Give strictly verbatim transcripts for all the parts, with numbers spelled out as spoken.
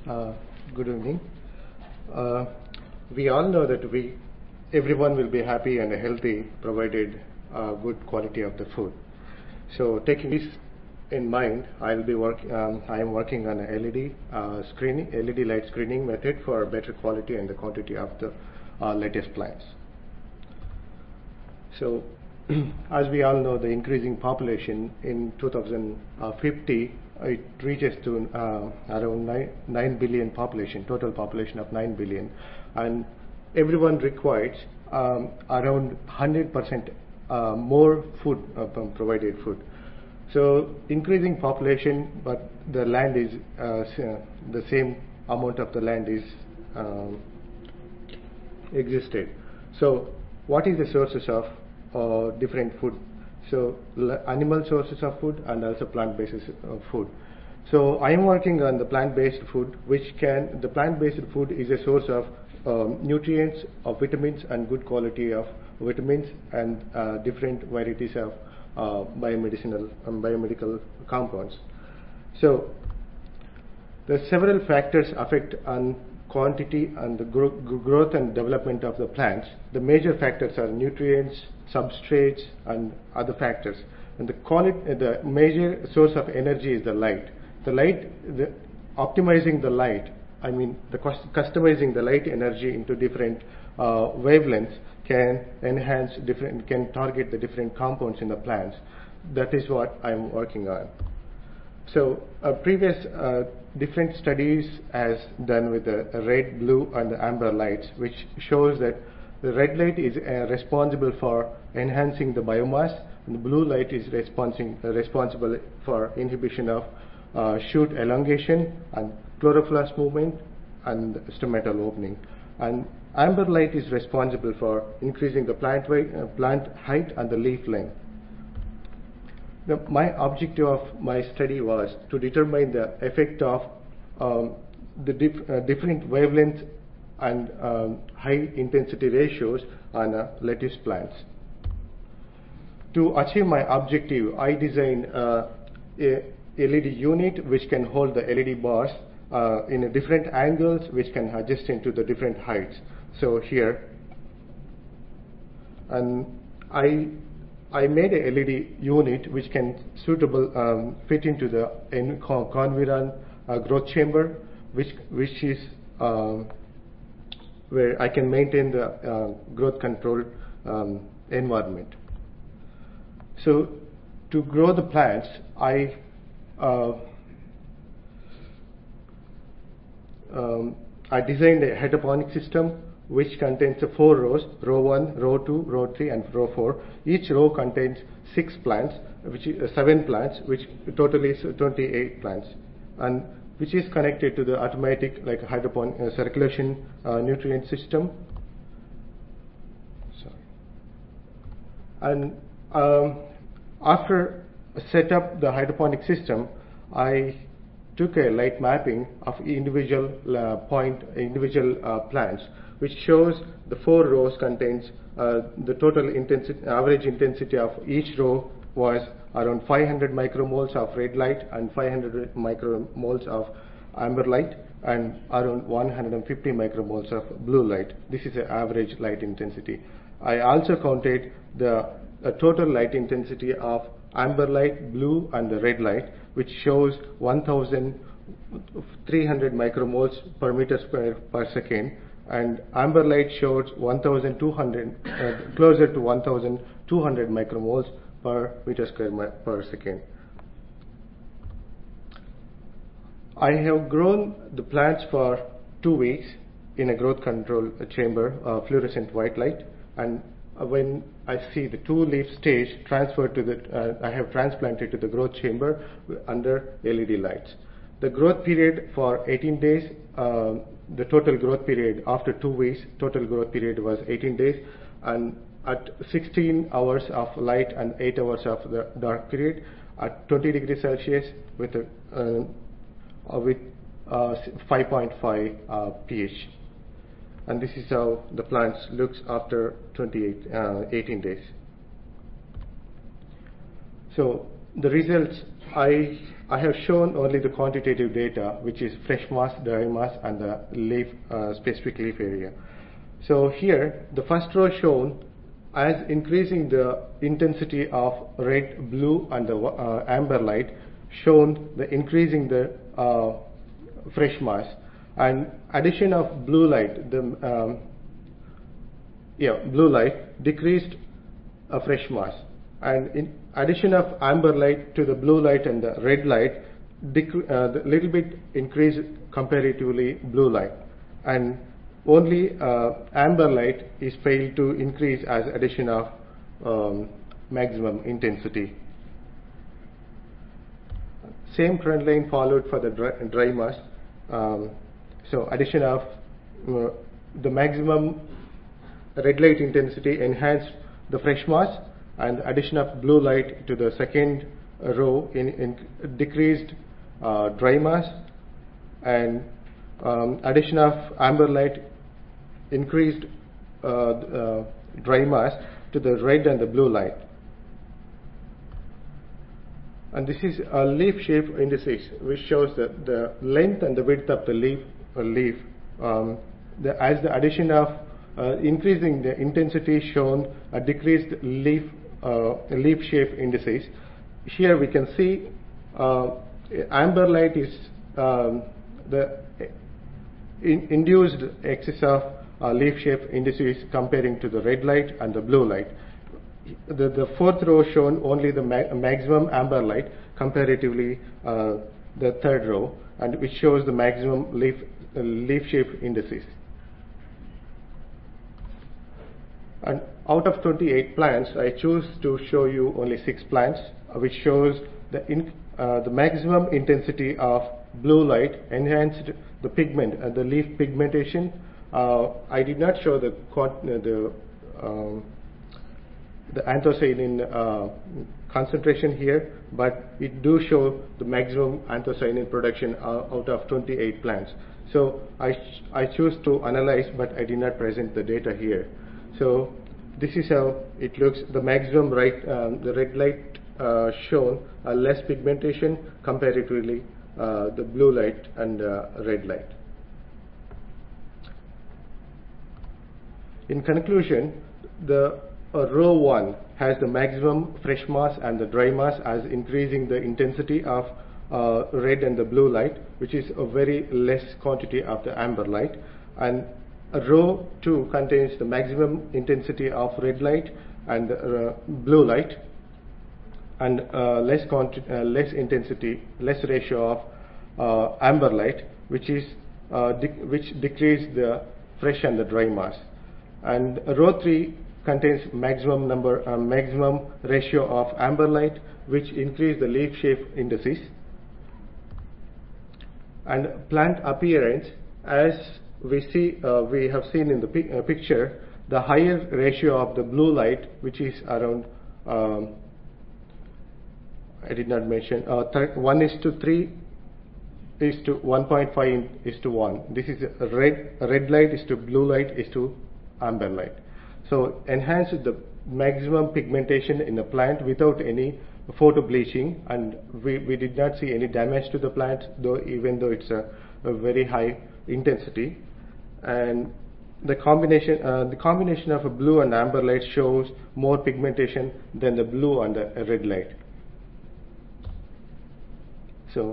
Uh, good evening. Uh, we all know that we, everyone will be happy and healthy provided uh, good quality of the food. So taking this in mind, I'll be work. Um, I am working on a L E D uh, screening, L E D light screening method for better quality and the quantity of the uh, latest plants. So, as we all know, the increasing population in two thousand fifty, it reaches to uh, around nine, nine billion population, total population of nine billion, and everyone requires um, around one hundred percent uh, more food, uh, provided food. So, increasing population, but the land is uh, the same amount of the land is um, existed. So, what is the sources of uh, different food? So, animal sources of food and also plant-based uh, food. So, I am working on the plant-based food, which can, the plant-based food is a source of um, nutrients, of vitamins and good quality of vitamins and uh, different varieties of uh, biomedicinal and biomedical compounds. So, the several factors affect on quantity and the gro growth and development of the plants. The major factors are nutrients, substrates, and other factors. And the quality, the major source of energy is the light. The light, the optimizing the light, I mean, the customizing the light energy into different uh, wavelengths can enhance different, can target the different compounds in the plants. That is what I'm working on. So, uh, previous uh, different studies as done with the red, blue, and the amber lights, which shows that the red light is uh, responsible for enhancing the biomass, and the blue light is responsing, uh, responsible for inhibition of uh, shoot elongation and chloroplast movement and stomatal opening. And amber light is responsible for increasing the plant weight, uh, plant height, and the leaf length. The, my objective of my study was to determine the effect of um, the dif uh, different wavelengths and um, high intensity ratios on uh, lettuce plants. To achieve my objective, I designed uh, a L E D unit which can hold the L E D bars uh, in a different angles, which can adjust into the different heights. So here, and I I made a L E D unit which can suitable um, fit into the Conviran uh, growth chamber, which which is um, where I can maintain the uh, growth control um, environment. So, to grow the plants, I uh, um, I designed a hydroponic system which contains four rows, row one, row two, row three, and row four. Each row contains six plants, which is uh, seven plants, which total is twenty-eight plants, and which is connected to the automatic like hydroponic uh, circulation uh, nutrient system. Sorry. And um, after set up the hydroponic system, I took a light mapping of individual uh, point, individual uh, plants, which shows the four rows contains uh, the total intensity, average intensity of each row was around five hundred micromoles of red light and five hundred micromoles of amber light and around one hundred fifty micromoles of blue light. This is the average light intensity. I also counted the uh, total light intensity of amber light, blue, and the red light, which shows one thousand three hundred micromoles per meter square per second, and amber light shows one thousand two hundred, uh, closer to one thousand two hundred micromoles per meter square per second. I have grown the plants for two weeks in a growth control chamber, uh, fluorescent white light, and uh, when I see the two leaf stage transferred to the, uh, I have transplanted to the growth chamber under L E D lights. The growth period for eighteen days, uh, the total growth period after two weeks, total growth period was eighteen days, and at sixteen hours of light and eight hours of the dark period at twenty degrees Celsius with a, uh, uh, with uh, five point five uh, pH. And this is how the plants looks after twenty-eight, uh, eighteen days. So the results, I, I have shown only the quantitative data, which is fresh mass, dry mass, and the leaf, uh, specific leaf area. So here, the first row shown as increasing the intensity of red, blue, and the uh, amber light, shown the increasing the uh, fresh mass, and addition of blue light, the um, yeah blue light decreased a fresh mass, and in addition of amber light to the blue light and the red light, uh, the little bit increased comparatively blue light, and only uh, amber light is failed to increase as addition of um, maximum intensity. Same trend line followed for the dry, dry mass. Um, so addition of uh, the maximum red light intensity enhanced the fresh mass, and addition of blue light to the second row in, in decreased uh, dry mass, and um, addition of amber light increased uh, uh, dry mass to the red and the blue light. And this is a leaf shape indices, which shows the, the length and the width of the leaf. Uh, leaf. Um, the, as the addition of uh, increasing the intensity shown a decreased leaf uh, leaf shape indices. Here we can see uh, amber light is um, the in induced excess of uh, leaf shape indices comparing to the red light and the blue light. The, the fourth row shown only the ma maximum amber light comparatively uh, the third row, and which shows the maximum leaf uh, leaf shape indices. And out of twenty-eight plants, I choose to show you only six plants, uh, which shows the in, uh, the maximum intensity of blue light enhanced the pigment and uh, the leaf pigmentation. Uh, I did not show the quant uh, the um, the anthocyanin uh, concentration here, but it do show the maximum anthocyanin production uh, out of twenty-eight plants. So I, ch I choose to analyze, but I did not present the data here. So this is how it looks. The maximum right, um, the red light uh, shown uh, less pigmentation comparatively uh, the blue light and uh, red light. In conclusion, the uh, row one has the maximum fresh mass and the dry mass as increasing the intensity of uh, red and the blue light, which is a very less quantity of the amber light, and uh, row two contains the maximum intensity of red light and uh, blue light, and uh, less quantity, uh, less intensity, less ratio of uh, amber light, which is uh, which decrease the fresh and the dry mass. And row three contains maximum number, uh, maximum ratio of amber light, which increase the leaf shape indices. And plant appearance, as we see, uh, we have seen in the pi uh, picture, the higher ratio of the blue light, which is around, um, I did not mention, uh, one is to three is to one point five is to one. This is a red, red light is to blue light is to amber light. So enhance the maximum pigmentation in the plant without any photo bleaching, and we, we did not see any damage to the plant, though even though it's a, a very high intensity. And the combination uh, the combination of a blue and amber light shows more pigmentation than the blue and the red light. So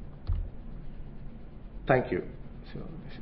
thank you. So this is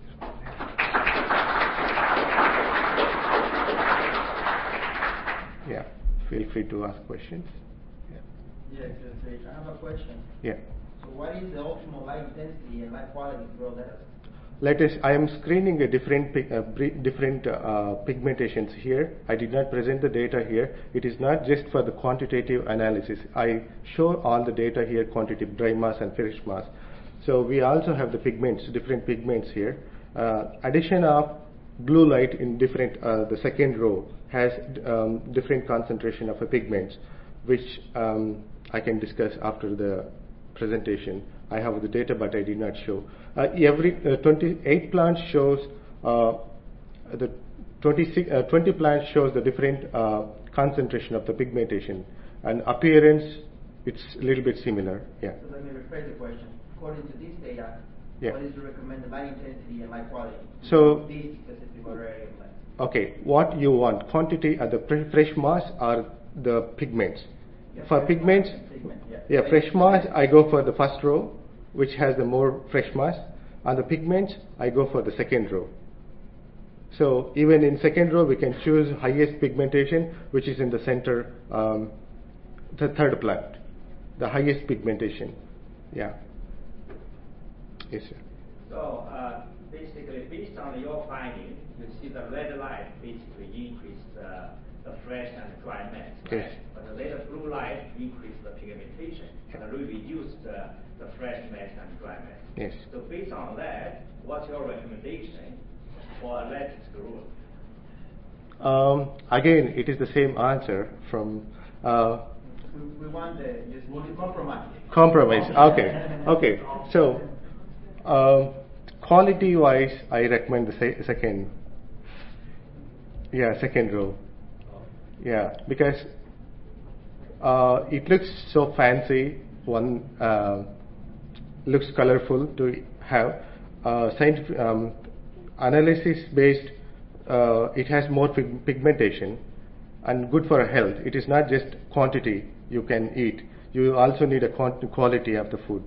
yeah, feel free to ask questions. Yeah. Yes, yes, I have a question. Yeah. So what is the optimal light intensity and light quality to grow lettuce? Lettuce, I am screening a different uh, different uh, pigmentations here. I did not present the data here. It is not just for the quantitative analysis. I show all the data here, quantitative, dry mass and fresh mass. So we also have the pigments, different pigments here. Uh, addition of blue light in different, uh, the second row has um, different concentration of a pigments, which um, I can discuss after the presentation. I have the data, but I did not show. Uh, every uh, twenty-eight plants shows uh, the twenty-six, uh, twenty plants shows the different uh, concentration of the pigmentation, and appearance it's a little bit similar. Yeah. So let me rephrase the question. According to this data, Yeah. what is the recommended light intensity and light quality? So- this specific area of light. Okay, what you want, quantity at the pre- fresh mass or the pigments? Yeah, For fresh pigments, mass and pigment, yeah. yeah, fresh mass, I go for the first row, which has the more fresh mass, and the pigments, I go for the second row. So even in second row, we can choose highest pigmentation, which is in the center, um, the third plant, the highest pigmentation. Yeah. Yes, sir. So uh, basically, based on your finding, you see the red light basically increased uh, the fresh and dry mass, right? Yes. But the later blue light increased the pigmentation and really reduced uh, the fresh mass and dry mass. Yes. So based on that, what's your recommendation for a lattice growth? Um, again, it is the same answer from uh, We, we want the just compromise. compromise. Okay, okay. So, um, quality-wise, I recommend the se- second. Yeah, second row. Yeah, because uh, it looks so fancy. One uh, looks colorful to have. Uh, scientific um, analysis-based. Uh, it has more pig- pigmentation and good for health. It is not just quantity you can eat. You also need a quant- quality of the food,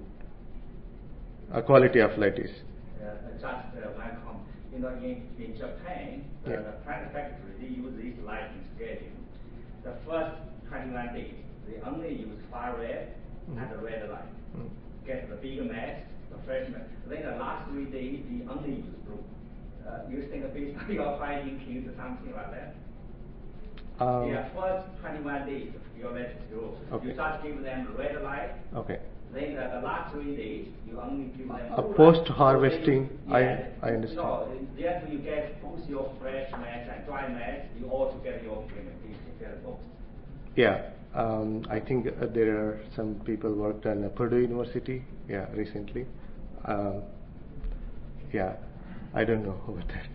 a quality of lettuce. Uh, just uh, one comment. You know, in, in Japan, uh, Yeah. the plant factory, they use this lighting schedule. The first twenty-one days, they only use far red Mhm. and the red light. Mm. Get the bigger mass, the fresh mass. Then the last three days, they only use blue. Uh, you think based on your finding, can use something like that? Um, Yeah, first twenty-one days, your lettuce grow. Okay. You just give them red light. Okay. Then the, the last three days, you only give them Uh, blue light. post-harvesting, So I- then you- I understand. No, then you get both your fresh mass and dry mass, you also get your pigmentation, you get both. Yeah, um, I think uh, there are some people worked on uh, Purdue University. Yeah, recently. Um, yeah, I don't know about that.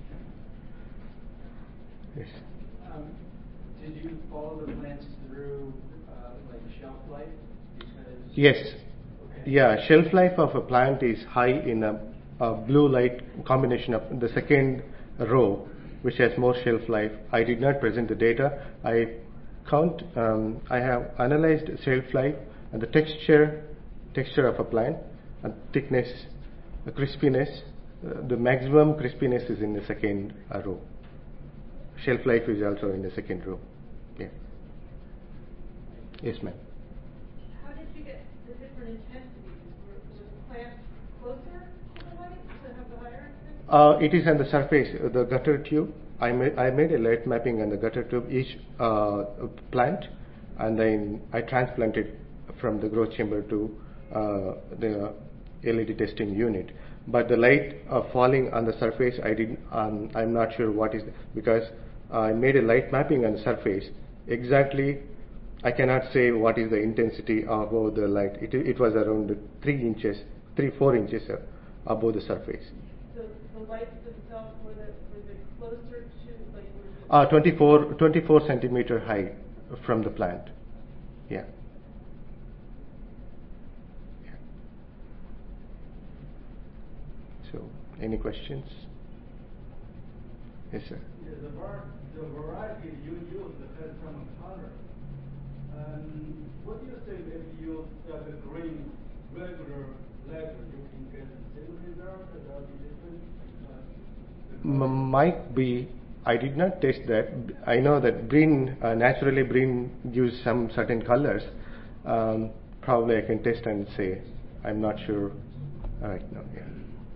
Yes. Um, did you follow the plants through uh, like shelf life? Because Yes. Okay. Yeah, shelf life of a plant is high in a, a blue light combination of the second row, which has more shelf life. I did not present the data. I count. Um, I have analyzed shelf life and the texture, texture of a plant, and thickness, the crispiness. Uh, the maximum crispiness is in the second uh, row. Shelf life is also in the second row. Yeah. Yes, ma'am. How did you get the different intensities? Were, was the plant closer to the light to have the higher intensity? Uh, it is on the surface, uh, the gutter tube. I made, I made a light mapping on the gutter tube, each uh, plant, and then I transplanted from the growth chamber to uh, the L E D testing unit. But the light uh, falling on the surface, I didn't. Um, I'm not sure what is the, because I made a light mapping on the surface. Exactly, I cannot say what is the intensity above the light. It, it was around three inches, three four inches uh, above the surface. So the lights themselves, were they, were they closer to, like, were they... Uh, twenty-four, twenty-four centimeter high from the plant. Yeah. Yeah. So, any questions? Yes, sir. Yeah, the, var- the variety you use has some color. Um, what do you think if you use uh, the green regular leather, you can get the same result? That will be different. Uh, the M- might be. I did not test that. I know that green, uh, naturally green gives some certain colors. Um, probably I can test and say. I'm not sure right now. Yeah.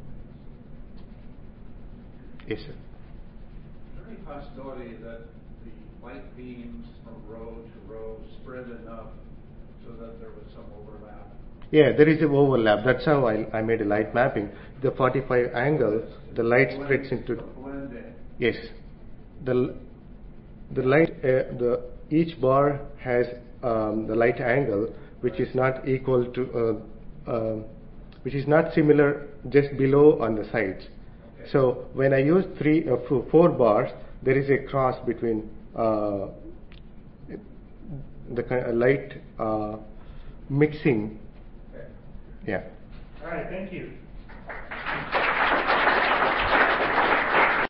Yes, sir. Is there any possibility that the light beams from row to row spread enough so that there was some overlap? Yeah, there is a overlap. That's how I, I made a light mapping. The forty-five angle, the light spreads into. Blend in. Yes, the the light uh, the each bar has um, the light angle which is not equal to uh, uh, which is not similar just below on the sides. Okay. So when I use three uh, f- four bars, there is a cross between uh, the ki- uh, light uh, mixing. Okay. Yeah. All right, thank you.